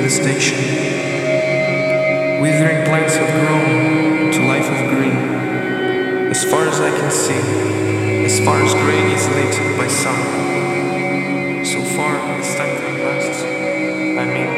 the station. Withering plants have grown to life of green. As far as I can see, as far as grey is lit by sun. So far as time can last, I mean